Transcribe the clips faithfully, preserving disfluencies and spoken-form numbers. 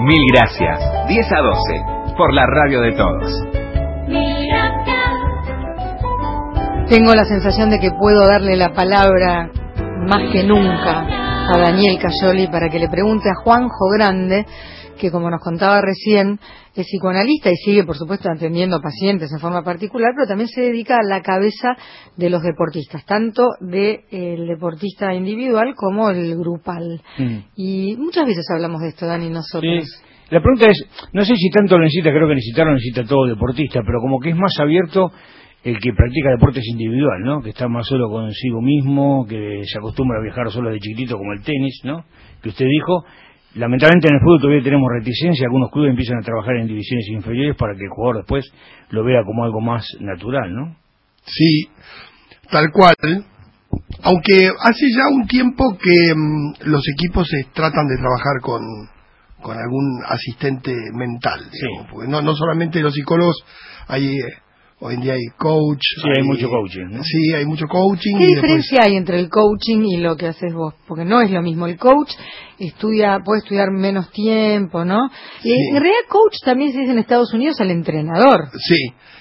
Mil gracias. diez a doce, por la radio de todos. Tengo la sensación de que puedo darle la palabra más que nunca a Daniel Cayoli para que le pregunte a Juanjo Grande, que como nos contaba recién, es psicoanalista y sigue, por supuesto, atendiendo pacientes en forma particular, pero también se dedica a la cabeza de los deportistas, tanto del de, deportista individual como el grupal. Mm. Y muchas veces hablamos de esto, Dani, nosotros. Sí. La pregunta es, no sé si tanto lo necesita, creo que necesitarlo necesita todo deportista, pero como que es más abierto el que practica deportes individual, ¿no? Que está más solo consigo mismo, que se acostumbra a viajar solo de chiquitito, como el tenis, ¿no? Que usted dijo. Lamentablemente en el fútbol todavía tenemos reticencia, algunos clubes empiezan a trabajar en divisiones inferiores para que el jugador después lo vea como algo más natural, ¿no? Sí, tal cual. Aunque hace ya un tiempo que mmm, los equipos se tratan de trabajar con, con algún asistente mental, digamos, sí. Porque no, no solamente los psicólogos, hay... Eh, hoy en día hay coach. Sí, hay, hay mucho coaching, ¿no? Sí, hay mucho coaching. ¿Qué y diferencia después... hay entre el coaching y lo que haces vos? Porque no es lo mismo. El coach estudia, puede estudiar menos tiempo, ¿no? Sí. En realidad coach también se dice en Estados Unidos al entrenador. Sí.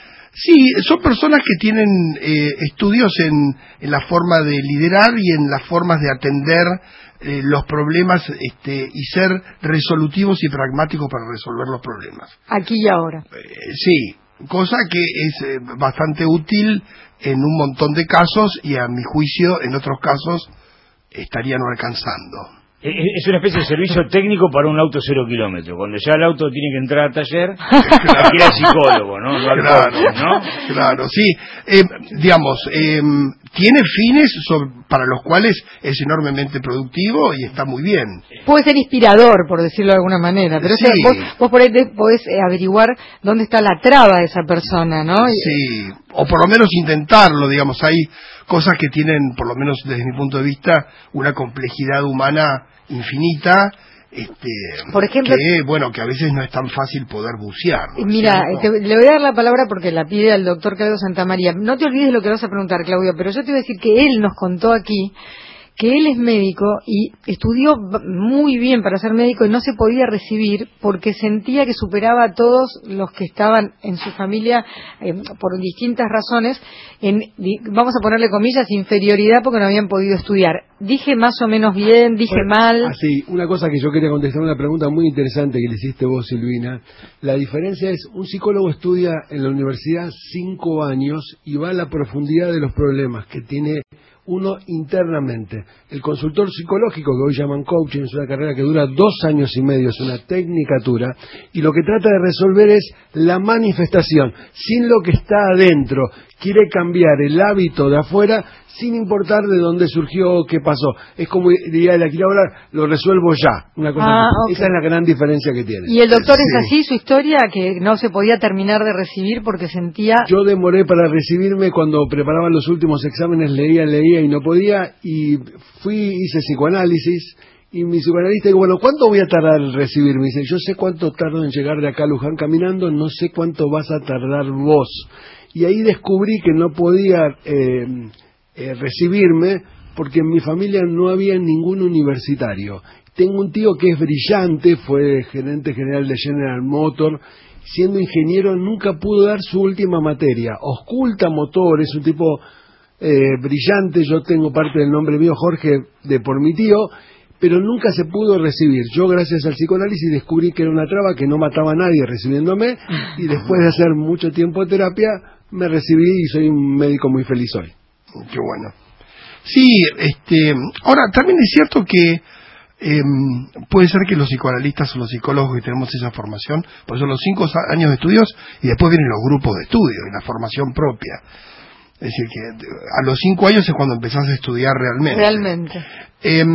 Sí, son personas que tienen eh, estudios en, en la forma de liderar y en las formas de atender eh, los problemas este, y ser resolutivos y pragmáticos para resolver los problemas. Aquí y ahora. Eh, sí. Cosa que es eh, bastante útil en un montón de casos y a mi juicio en otros casos estaría no alcanzando. Es una especie de servicio técnico para un auto cero kilómetro. Cuando ya el auto tiene que entrar al taller, claro. Aquí era el psicólogo, ¿no? No al claro, coach, ¿no? Claro, sí. Eh, digamos, eh, tiene fines sobre, para los cuales es enormemente productivo y está muy bien. Puede ser inspirador, por decirlo de alguna manera, pero sí. vos, vos por ahí podés averiguar dónde está la traba de esa persona, ¿no? Sí, o por lo menos intentarlo, digamos, hay cosas que tienen, por lo menos desde mi punto de vista, una complejidad humana infinita, este, por ejemplo, que bueno, que a veces no es tan fácil poder bucear, ¿no? Mira, te, le voy a dar la palabra porque la pide al doctor Claudio Santamaría. No te olvides lo que vas a preguntar, Claudio, pero yo te voy a decir que él nos contó aquí que él es médico y estudió muy bien para ser médico y no se podía recibir porque sentía que superaba a todos los que estaban en su familia eh, por distintas razones en, vamos a ponerle comillas, inferioridad porque no habían podido estudiar. Dije más o menos bien, dije bueno, mal. Así, una cosa que yo quería contestar, una pregunta muy interesante que le hiciste vos, Silvina. La diferencia es, un psicólogo estudia en la universidad cinco años y va a la profundidad de los problemas que tiene uno internamente. El consultor psicológico, que hoy llaman coaching, es una carrera que dura dos años y medio, es una tecnicatura, y lo que trata de resolver es la manifestación, sin lo que está adentro. Quiere cambiar el hábito de afuera, sin importar de dónde surgió, qué pasó. Es como diría el aquí ahora, lo resuelvo ya. Una cosa ah, así. okay. Esa es la gran diferencia que tiene. ¿Y el doctor sí. es así, su historia, que no se podía terminar de recibir porque sentía...? Yo demoré para recibirme cuando preparaba los últimos exámenes, leía, leía y no podía, y fui, hice psicoanálisis, y mi psicoanalista dijo, bueno, ¿cuánto voy a tardar en recibirme? Dice, yo sé cuánto tardo en llegar de acá a Luján caminando, no sé cuánto vas a tardar vos. Y ahí descubrí que no podía eh, eh, recibirme porque en mi familia no había ningún universitario. Tengo un tío que es brillante, fue gerente general de General Motors, siendo ingeniero nunca pudo dar su última materia. Oculta motores, un tipo eh, brillante, yo tengo parte del nombre mío, Jorge, de por mi tío, pero nunca se pudo recibir. Yo, gracias al psicoanálisis, descubrí que era una traba, que no mataba a nadie recibiéndome, y después de hacer mucho tiempo de terapia, me recibí y soy un médico muy feliz hoy. Qué bueno. Sí, este, ahora, también es cierto que eh, puede ser que los psicoanalistas o los psicólogos que tenemos esa formación, pues son los cinco años de estudios y después vienen los grupos de estudio y la formación propia. Es decir, que a los cinco años es cuando empezás a estudiar realmente. Realmente. Eh,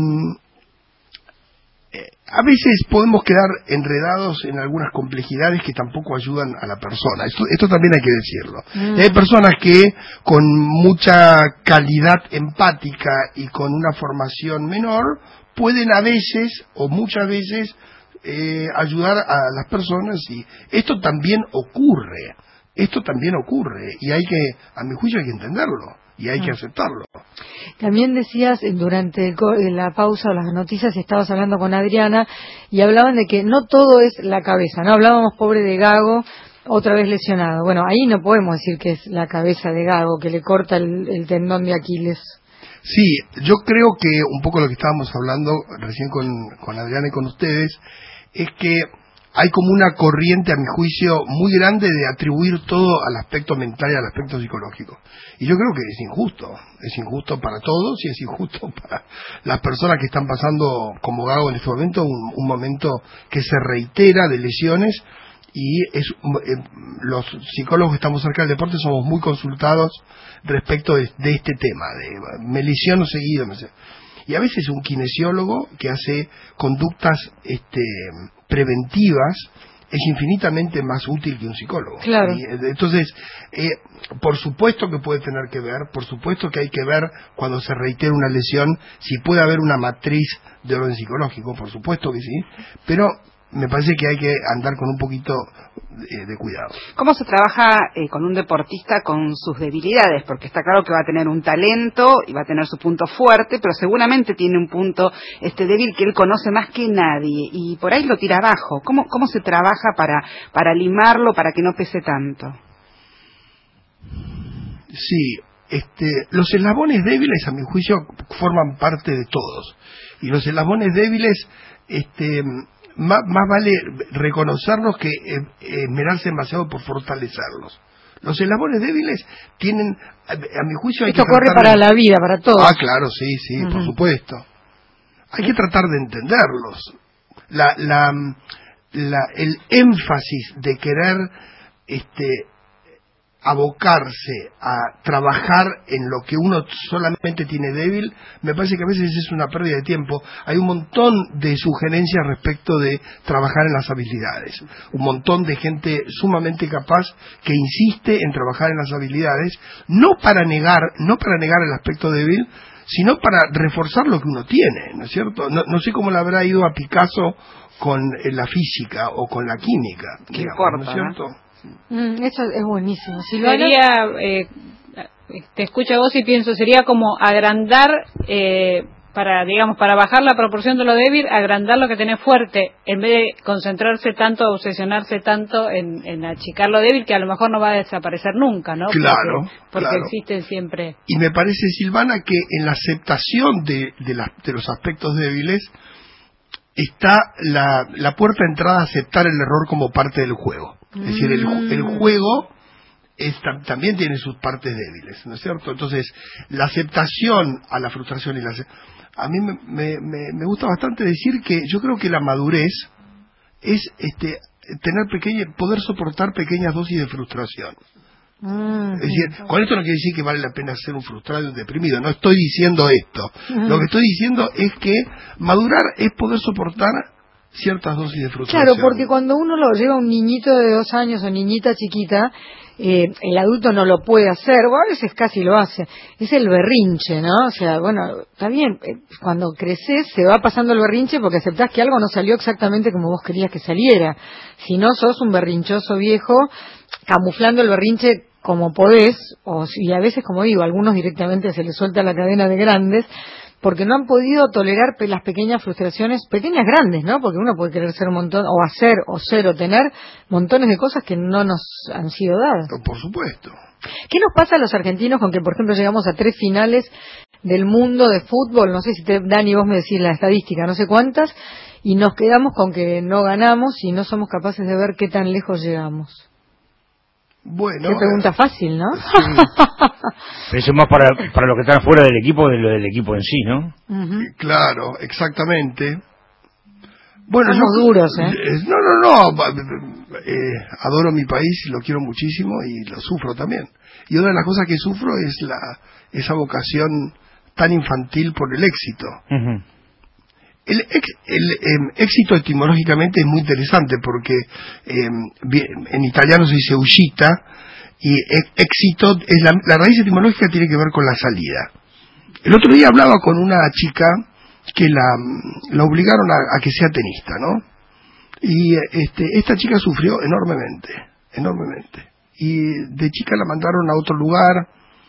A veces podemos quedar enredados en algunas complejidades que tampoco ayudan a la persona. Esto, esto también hay que decirlo. Mm. Hay personas que con mucha calidad empática y con una formación menor pueden a veces o muchas veces eh, ayudar a las personas, y esto también ocurre. Esto también ocurre y hay que, a mi juicio, hay que entenderlo. y hay que aceptarlo. También decías eh, durante el co- eh, la pausa o las noticias, estabas hablando con Adriana y hablaban de que no todo es la cabeza, ¿no? Hablábamos, pobre de Gago, otra vez lesionado. Bueno, ahí no podemos decir que es la cabeza de Gago, que le corta el, el tendón de Aquiles. Sí, yo creo que un poco lo que estábamos hablando recién con, con Adriana y con ustedes, es que hay como una corriente, a mi juicio, muy grande de atribuir todo al aspecto mental y al aspecto psicológico. Y yo creo que es injusto. Es injusto para todos y es injusto para las personas que están pasando, como Gago en este momento, un, un momento que se reitera de lesiones. Y es, eh, los psicólogos que estamos cerca del deporte somos muy consultados respecto de, de este tema. De, me lesiono seguido. Me sé. Y a veces un kinesiólogo que hace conductas este, preventivas es infinitamente más útil que un psicólogo. Claro. Y, entonces, eh, por supuesto que puede tener que ver, por supuesto que hay que ver cuando se reitera una lesión, si puede haber una matriz de orden psicológico, por supuesto que sí, pero me parece que hay que andar con un poquito de, de cuidado. ¿Cómo se trabaja eh, con un deportista con sus debilidades? Porque está claro que va a tener un talento y va a tener su punto fuerte, pero seguramente tiene un punto este débil que él conoce más que nadie y por ahí lo tira abajo. ¿Cómo, cómo se trabaja para, para limarlo, para que no pese tanto? Sí, este, los eslabones débiles, a mi juicio, forman parte de todos. Y los eslabones débiles, este... Más, más vale reconocerlos que eh, esmerarse demasiado por fortalecerlos. Los eslabones débiles tienen, a, a mi juicio, hay Esto que corre para de... la vida, para todos. Ah, claro, sí, sí, uh-huh. Por supuesto. Hay que tratar de entenderlos. La, la, la, el énfasis de querer, este, abocarse a trabajar en lo que uno solamente tiene débil, me parece que a veces es una pérdida de tiempo. Hay un montón de sugerencias respecto de trabajar en las habilidades, un montón de gente sumamente capaz que insiste en trabajar en las habilidades, no para negar, no para negar el aspecto débil, sino para reforzar lo que uno tiene, ¿no es cierto? No, no sé cómo le habrá ido a Picasso con eh, la física o con la química, digamos, importa, ¿no es cierto? ¿no? Mm, eso es buenísimo. Silvana, sería, eh, te escucho a vos y pienso, sería como agrandar, eh, para, digamos, para bajar la proporción de lo débil, agrandar lo que tenés fuerte, en vez de concentrarse tanto, obsesionarse tanto en, en achicar lo débil, que a lo mejor no va a desaparecer nunca, ¿no? Claro, porque, porque claro. existen siempre. Y me parece, Silvana, que en la aceptación de, de, la, de los aspectos débiles está la, la puerta de entrada a aceptar el error como parte del juego. Es decir, el, el juego es, también tiene sus partes débiles, ¿no es cierto? Entonces, la aceptación a la frustración y la... A mí me, me, me gusta bastante decir que yo creo que la madurez es este tener pequeña, poder soportar pequeñas dosis de frustración. Mm, es decir, con esto no quiere decir que vale la pena ser un frustrado y un deprimido, no estoy diciendo esto. Mm. Lo que estoy diciendo es que madurar es poder soportar ciertas dosis de frustración. Claro, porque cuando uno lo lleva a un niñito de dos años o niñita chiquita, eh, el adulto no lo puede hacer, o a veces casi lo hace. Es el berrinche, ¿no? O sea, bueno, está bien, eh, cuando creces se va pasando el berrinche porque aceptás que algo no salió exactamente como vos querías que saliera. Si no, sos un berrinchoso viejo, camuflando el berrinche como podés, o y a veces, como digo, a algunos directamente se les suelta la cadena de grandes, porque no han podido tolerar pe- las pequeñas frustraciones, pequeñas grandes, ¿no? Porque uno puede querer ser un montón, o hacer, o ser, o tener montones de cosas que no nos han sido dadas. Por supuesto. ¿Qué nos pasa a los argentinos con que, por ejemplo, llegamos a tres finales del mundo de fútbol? No sé si te, Dani, vos me decís la estadística, no sé cuántas, y nos quedamos con que no ganamos y no somos capaces de ver qué tan lejos llegamos. Bueno, qué pregunta eh, fácil, ¿no? Sí. Eso es más para, para los que están fuera del equipo de lo del equipo en sí, ¿no? Uh-huh. Claro, exactamente. Bueno, somos yo, duros, ¿eh? No, no, no. Eh, adoro mi país, lo quiero muchísimo y lo sufro también. Y una de las cosas que sufro es la esa vocación tan infantil por el éxito. Uh-huh. El, ex, el eh, éxito etimológicamente es muy interesante porque eh, en italiano se dice uscita y éxito es la, la raíz etimológica tiene que ver con la salida. El otro día hablaba con una chica que la, la obligaron a, a que sea tenista, ¿no? Y este, esta chica sufrió enormemente, enormemente. Y de chica la mandaron a otro lugar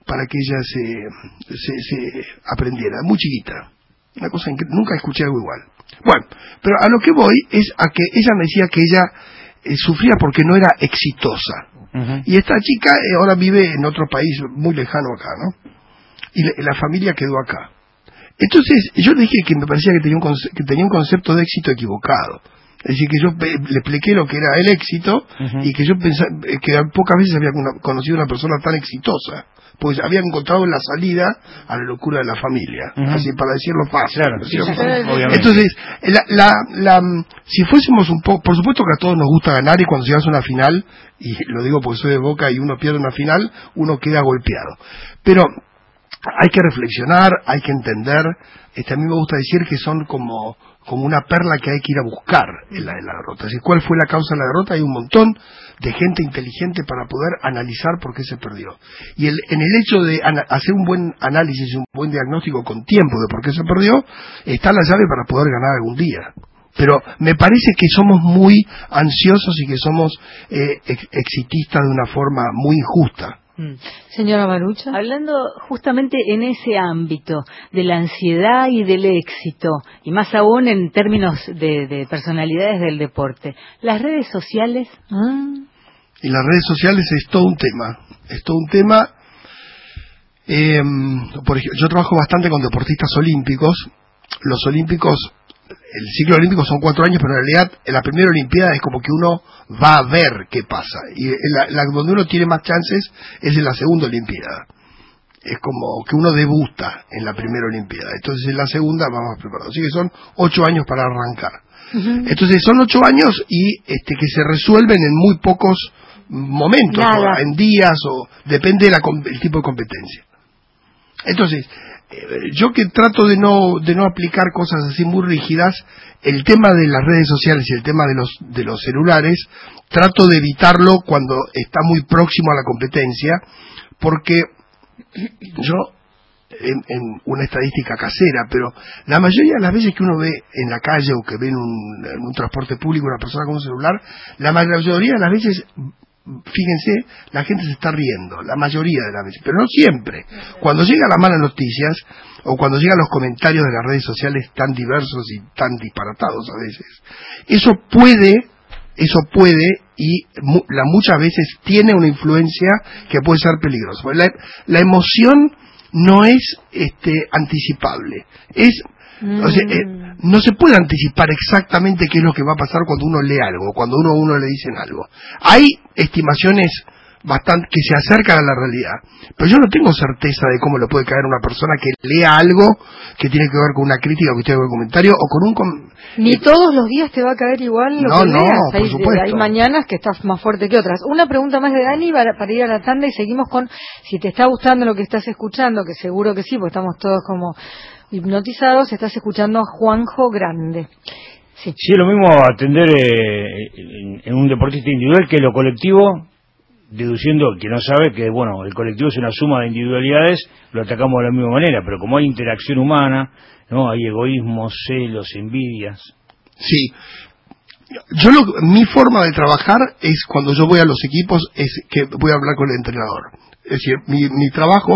para que ella se, se, se aprendiera, muy chiquita, una cosa increíble, nunca escuché algo igual. Bueno, pero a lo que voy es a que ella me decía que ella eh, sufría porque no era exitosa. Uh-huh. Y esta chica eh, ahora vive en otro país muy lejano acá, ¿no? Y la, la familia quedó acá. Entonces yo le dije que me parecía que tenía un, conce- que tenía un concepto de éxito equivocado. Es decir, que yo pe- le expliqué lo que era el éxito, uh-huh, y que yo pensaba que pocas veces había una, conocido a una persona tan exitosa, pues había encontrado la salida a la locura de la familia, uh-huh, así para decirlo fácil. Claro, ¿Decirlo sí, fácil? sí, obviamente. Entonces, la, la, la, si fuésemos un poco, por supuesto que a todos nos gusta ganar, y cuando llegas a una final, y lo digo porque soy de Boca y uno pierde una final, uno queda golpeado. Pero hay que reflexionar, hay que entender. Este, a mí me gusta decir que son como como una perla que hay que ir a buscar en la, en la derrota. Es decir, ¿cuál fue la causa de la derrota? Hay un montón de gente inteligente para poder analizar por qué se perdió. Y el, en el hecho de ana, hacer un buen análisis, un buen diagnóstico con tiempo de por qué se perdió, está la llave para poder ganar algún día. Pero me parece que somos muy ansiosos y que somos eh, ex, exitistas de una forma muy injusta. Señora Marucha. Hablando justamente en ese ámbito de la ansiedad y del éxito, y más aún en términos de, de personalidades del deporte, las redes sociales... Ah. Y las redes sociales es todo un tema, es todo un tema. Eh, por ejemplo, yo trabajo bastante con deportistas olímpicos. Los olímpicos, el ciclo olímpico son cuatro años, pero en realidad en la primera olimpiada es como que uno va a ver qué pasa, y la, la, donde uno tiene más chances es en la segunda olimpiada. Es como que uno debuta en la primera olimpiada, entonces en la segunda va más preparado, así que son ocho años para arrancar. Uh-huh. Entonces son ocho años y este que se resuelven en muy pocos momentos, o en días, o depende del de tipo de competencia. Entonces yo que trato de no de no aplicar cosas así muy rígidas, el tema de las redes sociales y el tema de los de los celulares trato de evitarlo cuando está muy próximo a la competencia, porque yo en, en una estadística casera, pero la mayoría de las veces que uno ve en la calle o que ve en un, en un transporte público una persona con un celular, la mayoría de las veces, fíjense, la gente se está riendo, la mayoría de las veces, pero no siempre. Cuando llegan las malas noticias, o cuando llegan los comentarios de las redes sociales tan diversos y tan disparatados a veces, eso puede, eso puede, y mu la, muchas veces tiene una influencia que puede ser peligrosa. La, la emoción no es este anticipable, es... O sea, eh, no se puede anticipar exactamente qué es lo que va a pasar cuando uno lee algo, cuando uno a uno le dicen algo. Hay estimaciones bastante que se acercan a la realidad, pero yo no tengo certeza de cómo le puede caer a una persona que lea algo que tiene que ver con una crítica, que tiene que ver con un comentario, o con un... Com Ni eh, todos los días te va a caer igual lo no, que no, leas. por hay, supuesto. Hay mañanas que estás más fuerte que otras. Una pregunta más de Dani para, para ir a la tanda, y seguimos con, si te está gustando lo que estás escuchando, que seguro que sí, porque estamos todos como hipnotizados, estás escuchando a Juanjo Grande. Sí, sí, es lo mismo atender eh, en, en un deportista individual que lo colectivo, deduciendo que no sabe que, bueno, el colectivo es una suma de individualidades, lo atacamos de la misma manera, pero como hay interacción humana, ¿no? Hay egoísmos, celos, envidias. Sí. Yo lo, mi forma de trabajar es, cuando yo voy a los equipos, es que voy a hablar con el entrenador. Es decir, mi, mi trabajo,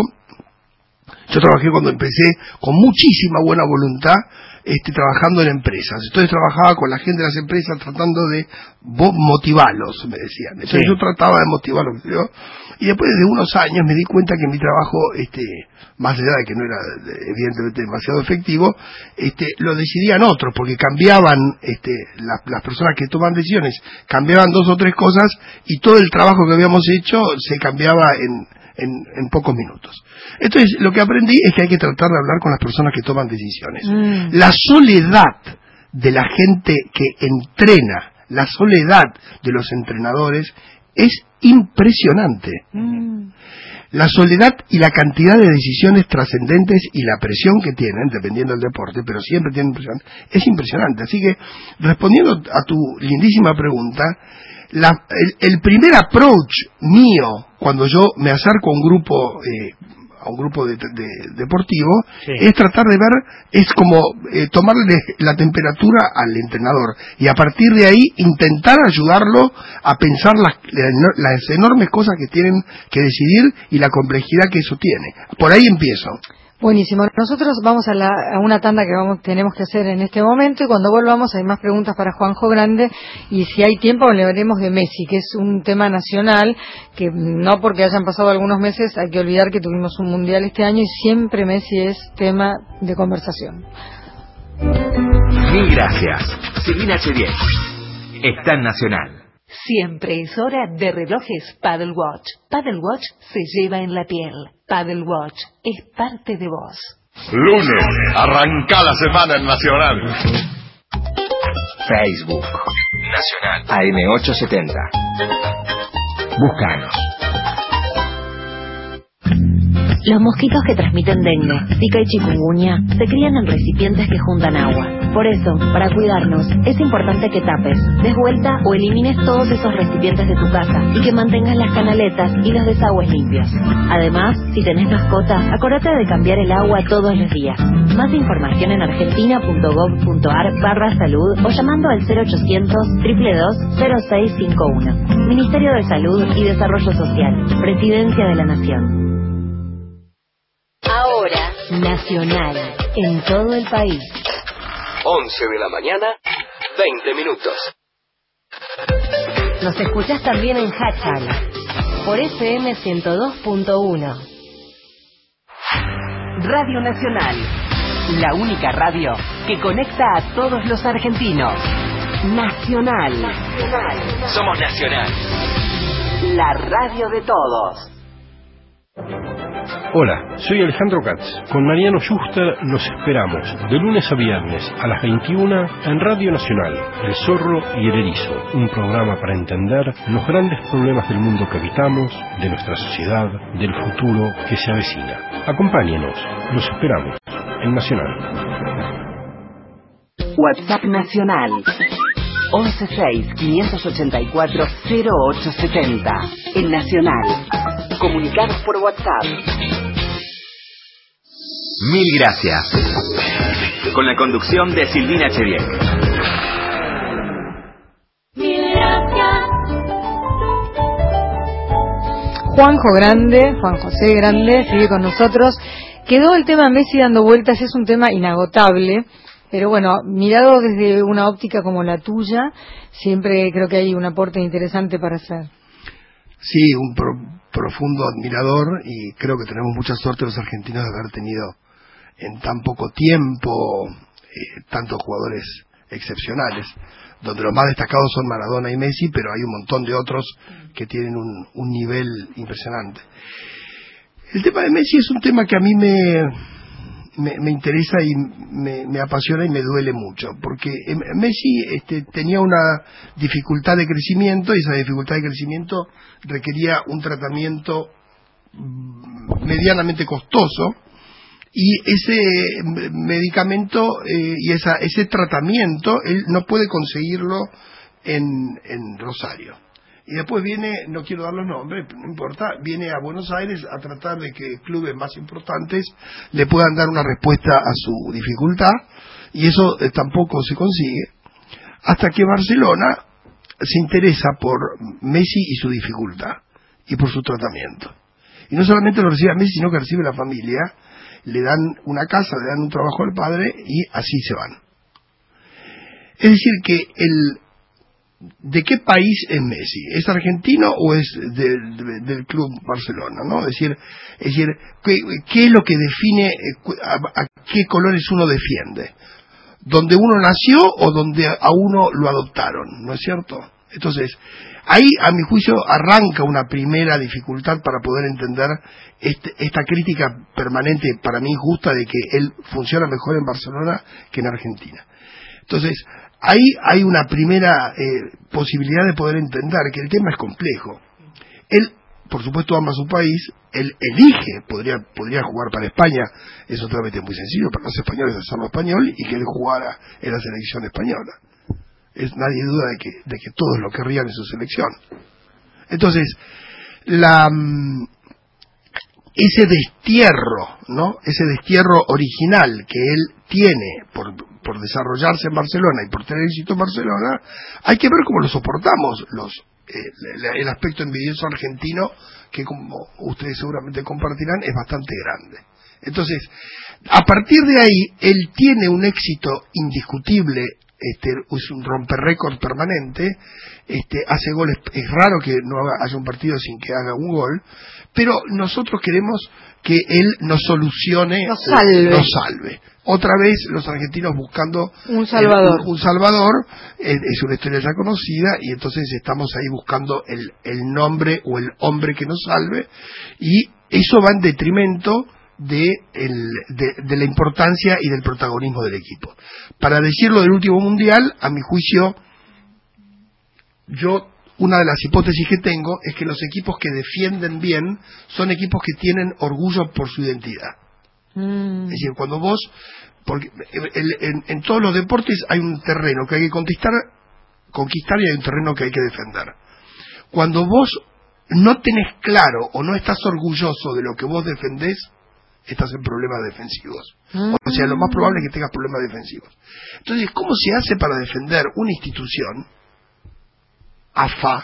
yo trabajé cuando empecé con muchísima buena voluntad, este, trabajando en empresas. Entonces trabajaba con la gente de las empresas tratando de motivarlos, me decían. Entonces sí, yo trataba de motivarlos, ¿no? Y después de unos años me di cuenta que mi trabajo, este, más allá de que no era evidentemente demasiado efectivo, este, lo decidían otros, porque cambiaban, este, la, las personas que toman decisiones, cambiaban dos o tres cosas, y todo el trabajo que habíamos hecho se cambiaba en, en, en pocos minutos. Entonces, lo que aprendí es que hay que tratar de hablar con las personas que toman decisiones. Mm. La soledad de la gente que entrena, la soledad de los entrenadores es impresionante. Mm. La soledad y la cantidad de decisiones trascendentes y la presión que tienen, dependiendo del deporte, pero siempre tienen presión, es impresionante. Así que, respondiendo a tu lindísima pregunta, la, el, el primer approach mío, cuando yo me acerco a un grupo, eh, a un grupo de, de, deportivo, sí. es tratar de ver, es como eh, tomarle la temperatura al entrenador y a partir de ahí intentar ayudarlo a pensar las, las enormes cosas que tienen que decidir y la complejidad que eso tiene. Por ahí empiezo. Buenísimo. Nosotros vamos a, la, a una tanda que vamos, tenemos que hacer en este momento y cuando volvamos hay más preguntas para Juanjo Grande y si hay tiempo hablaremos de Messi, que es un tema nacional, que no porque hayan pasado algunos meses hay que olvidar que tuvimos un mundial este año y siempre Messi es tema de conversación. Mil gracias. Silvina H diez. Está en Nacional. Siempre es hora de relojes Paddle Watch. Paddle Watch se lleva en la piel. Paddle Watch es parte de vos. Lunes, arranca la semana en Nacional. Facebook. Nacional. A M ochocientos setenta. Búscanos. Los mosquitos que transmiten dengue, zika y chikungunya se crían en recipientes que juntan agua. Por eso, para cuidarnos, es importante que tapes, des vuelta o elimines todos esos recipientes de tu casa y que mantengas las canaletas y los desagües limpios. Además, si tenés mascota, acordate de cambiar el agua todos los días. Más información en argentina.gov.ar barra salud o llamando al cero ochocientos, dos dos dos, cero seis cinco uno. Ministerio de Salud y Desarrollo Social. Presidencia de la Nación. Ahora, Nacional, en todo el país. once de la mañana, veinte minutos. Nos escuchás también en Hachal, por F M ciento dos punto uno. Radio Nacional, la única radio que conecta a todos los argentinos. Nacional. Nacional. Somos Nacional. La radio de todos. Hola, soy Alejandro Katz. Con Mariano Schuster los esperamos de lunes a viernes a las veintiuna en Radio Nacional, El Zorro y el Erizo, un programa para entender los grandes problemas del mundo que habitamos, de nuestra sociedad, del futuro que se avecina. Acompáñenos, los esperamos en Nacional. WhatsApp Nacional once seis, quinientos ochenta y cuatro, cero ocho setenta. En Nacional. Comunicados por WhatsApp. Mil gracias. Con la conducción de Silvina H diez. Mil gracias. Juanjo Grande, Juan José Grande, sigue con nosotros. Quedó el tema Messi dando vueltas, es un tema inagotable. Pero bueno, mirado desde una óptica como la tuya, siempre creo que hay un aporte interesante para hacer. Sí, un pro, profundo admirador y creo que tenemos mucha suerte los argentinos de haber tenido en tan poco tiempo eh, tantos jugadores excepcionales, donde los más destacados son Maradona y Messi, pero hay un montón de otros que tienen un, un nivel impresionante. El tema de Messi es un tema que a mí me... Me, me interesa y me, me apasiona y me duele mucho, porque Messi este, tenía una dificultad de crecimiento y esa dificultad de crecimiento requería un tratamiento medianamente costoso y ese medicamento eh, y esa, ese tratamiento él no puede conseguirlo en, en Rosario. Y después viene, no quiero dar los nombres, no importa, viene a Buenos Aires a tratar de que clubes más importantes le puedan dar una respuesta a su dificultad, y eso eh, tampoco se consigue, hasta que Barcelona se interesa por Messi y su dificultad, y por su tratamiento. Y no solamente lo recibe a Messi, sino que recibe la familia, le dan una casa, le dan un trabajo al padre, y así se van. Es decir, que el... ¿De qué país es Messi? ¿Es argentino o es de, de, del club Barcelona? ¿No? Es decir, es decir ¿qué, qué es lo que define a, a qué colores uno defiende? ¿Dónde uno nació o donde a uno lo adoptaron? ¿No es cierto? Entonces, ahí a mi juicio arranca una primera dificultad para poder entender este, esta crítica permanente, para mí injusta, de que él funciona mejor en Barcelona que en Argentina. Entonces, ahí hay una primera eh, posibilidad de poder entender que el tema es complejo. Él, por supuesto, ama a su país, él elige, podría podría jugar para España, es otra vez muy sencillo para los españoles hacerlo español y que él jugara en la selección española. Es, nadie duda de que, de que todos lo querrían en su selección. Entonces, la ese destierro, ¿no? Ese destierro original que él tiene por, por desarrollarse en Barcelona y por tener éxito en Barcelona, hay que ver cómo lo soportamos los eh, el aspecto envidioso argentino, que como ustedes seguramente compartirán, es bastante grande. Entonces, a partir de ahí, él tiene un éxito indiscutible, este, es un romper récord permanente, este, hace goles, es raro que no haga, haya un partido sin que haga un gol, pero nosotros queremos que él nos solucione, nos salve. Nos salve. Otra vez los argentinos buscando un salvador, eh, un, un salvador, eh, es una historia ya conocida, y entonces estamos ahí buscando el, el nombre o el hombre que nos salve, y eso va en detrimento de, el, de, de la importancia y del protagonismo del equipo. Para decirlo del último mundial, a mi juicio, yo una de las hipótesis que tengo es que los equipos que defienden bien son equipos que tienen orgullo por su identidad. Mm. Es decir, cuando vos, porque el, en, en todos los deportes hay un terreno que hay que conquistar, conquistar y hay un terreno que hay que defender. Cuando vos no tenés claro o no estás orgulloso de lo que vos defendés, estás en problemas defensivos. Mm. O sea, lo más probable es que tengas problemas defensivos. Entonces, ¿cómo se hace para defender una institución? AFA,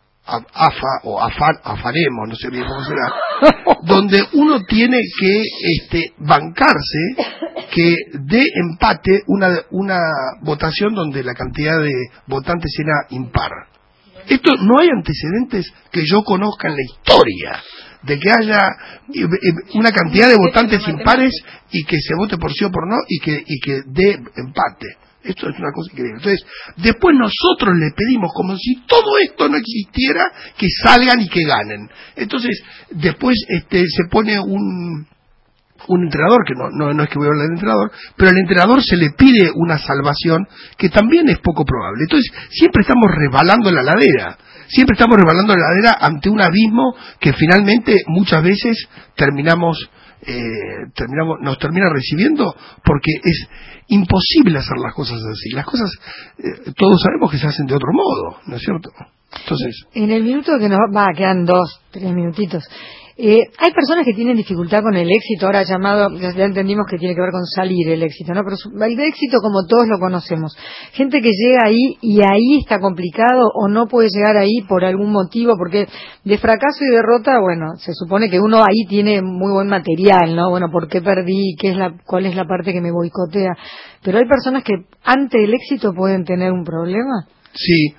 AFA o AFA, AFAREMOS, no sé bien cómo será, donde uno tiene que este, bancarse que dé empate una, una votación donde la cantidad de votantes era impar. Esto no hay antecedentes que yo conozca en la historia de que haya una cantidad de votantes impares y que se vote por sí o por no y que, y que dé empate. Esto es una cosa increíble. Entonces, después nosotros le pedimos, como si todo esto no existiera, que salgan y que ganen. Entonces, después este, se pone un, un entrenador, que no, no, no es que voy a hablar del entrenador, pero al entrenador se le pide una salvación que también es poco probable. Entonces, siempre estamos resbalando en la ladera. Siempre estamos resbalando en la ladera ante un abismo que finalmente muchas veces terminamos... Eh, terminamos, nos termina recibiendo porque es imposible hacer las cosas así. Las cosas, eh, todos sabemos que se hacen de otro modo, ¿no es cierto? Entonces, en el minuto que nos va, quedan dos, tres minutitos. Eh, hay personas que tienen dificultad con el éxito, ahora llamado, ya entendimos que tiene que ver con salir el éxito, ¿no? Pero el de éxito como todos lo conocemos. Gente que llega ahí y ahí está complicado o no puede llegar ahí por algún motivo, porque de fracaso y derrota, bueno, se supone que uno ahí tiene muy buen material, ¿no? Bueno, ¿por qué perdí? ¿Qué es la, cuál es la parte que me boicotea? Pero hay personas que ante el éxito pueden tener un problema. Sí,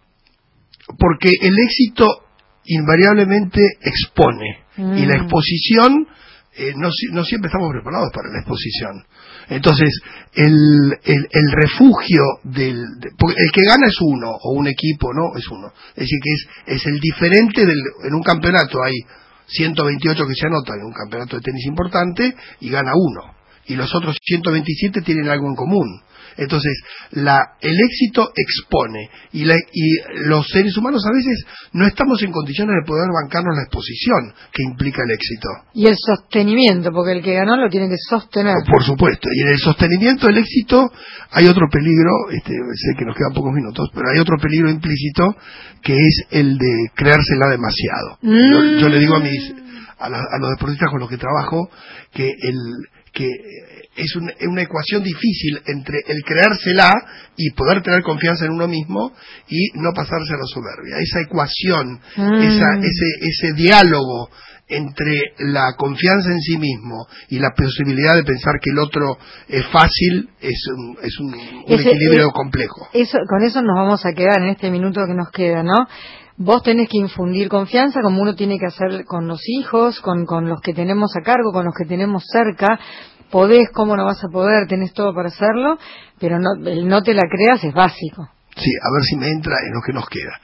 porque el éxito invariablemente expone, mm. y la exposición, eh, no, no siempre estamos preparados para la exposición. Entonces, el, el, el refugio del... De, porque el que gana es uno, o un equipo, ¿no? Es uno. Es decir, que es, es el diferente del... En un campeonato hay ciento veintiocho que se anotan en un campeonato de tenis importante y gana uno. Y los otros ciento veintisiete tienen algo en común. Entonces, la, el éxito expone, y, la, y los seres humanos a veces no estamos en condiciones de poder bancarnos la exposición que implica el éxito. Y el sostenimiento, porque el que ganó lo tiene que sostener. Por supuesto, y en el sostenimiento del éxito hay otro peligro, este, sé que nos quedan pocos minutos, pero hay otro peligro implícito que es el de creérsela demasiado. Mm. Yo, yo le digo a mis a, la, a los deportistas con los que trabajo que el que es un, una ecuación difícil entre el creérsela y poder tener confianza en uno mismo y no pasarse a la soberbia. Esa ecuación, mm. esa, ese, ese diálogo entre la confianza en sí mismo y la posibilidad de pensar que el otro es fácil es un, es un, un ese, equilibrio es, complejo. Eso, con eso nos vamos a quedar en este minuto que nos queda, ¿no? Vos tenés que infundir confianza, como uno tiene que hacer con los hijos, con, con los que tenemos a cargo, con los que tenemos cerca. Podés, cómo no vas a poder, tenés todo para hacerlo, pero no, el no te la creas es básico. Sí, a ver si me entra en lo que nos queda.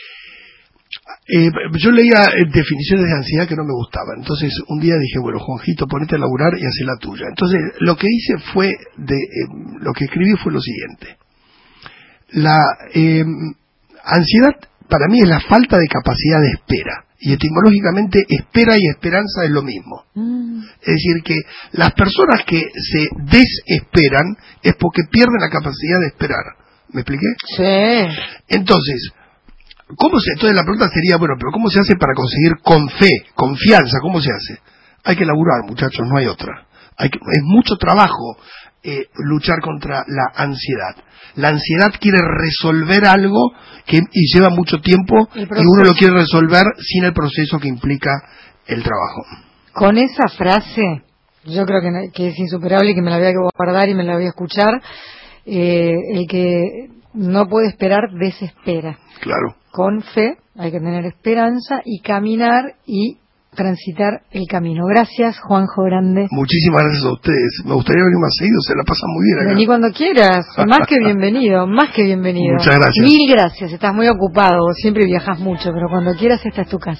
Eh, yo leía definiciones de ansiedad que no me gustaban, entonces un día dije, bueno, Juanjito, ponete a laburar y haz la tuya. Entonces lo que hice fue, de, eh, lo que escribí fue lo siguiente. La eh, ansiedad para mí es la falta de capacidad de espera, y etimológicamente espera y esperanza es lo mismo. Mm. Es decir, que las personas que se desesperan es porque pierden la capacidad de esperar. ¿Me expliqué? Sí. Entonces, ¿cómo se, entonces la pregunta sería, bueno, pero ¿cómo se hace para conseguir con fe, confianza? ¿Cómo se hace? hay que laburar, muchachos, no hay otra. Hay que, es mucho trabajo eh, luchar contra la ansiedad. La ansiedad quiere resolver algo que y lleva mucho tiempo y uno lo quiere resolver sin el proceso que implica el trabajo. Con esa frase, yo creo que, que es insuperable y que me la voy a guardar y me la voy a escuchar. Eh, el que no puede esperar desespera. Claro. Con fe hay que tener esperanza y caminar y transitar el camino. Gracias, Juanjo Grande. Muchísimas gracias a ustedes. Me gustaría venir más seguido, se la pasan muy bien acá. Vení cuando quieras, más que bienvenido, más que bienvenido. Muchas gracias. Mil gracias, estás muy ocupado, siempre viajas mucho, pero cuando quieras esta es tu casa.